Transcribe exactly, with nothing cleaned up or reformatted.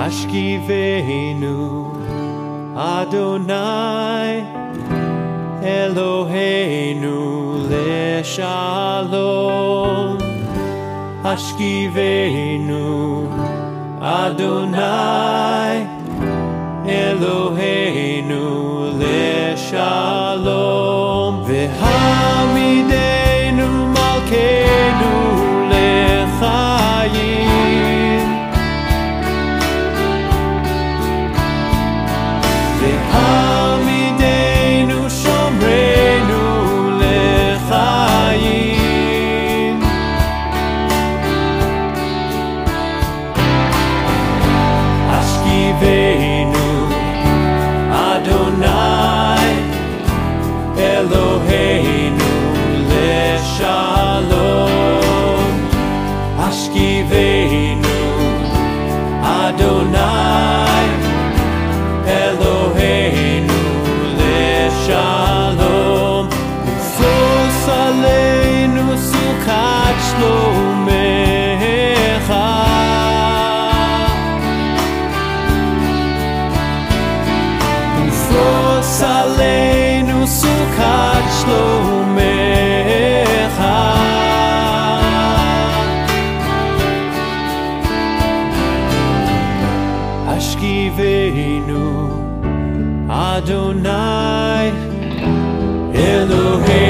Ashkivenu Adonai Eloheinu leshalom. Ashkivenu Adonai Eloheinu leshalom. V'hamidenu malkeinu lechayim. V'hamidenu shomrenu lechayim. Ashkivenu Adonai Eloheinu leshalom. Ashkivenu Adonai Eloheinu leshalom. Ufos aleinu sukat shlomecha. Ufos aleinu sukat shlomecha. Ashkivenu Adonai Eloheinu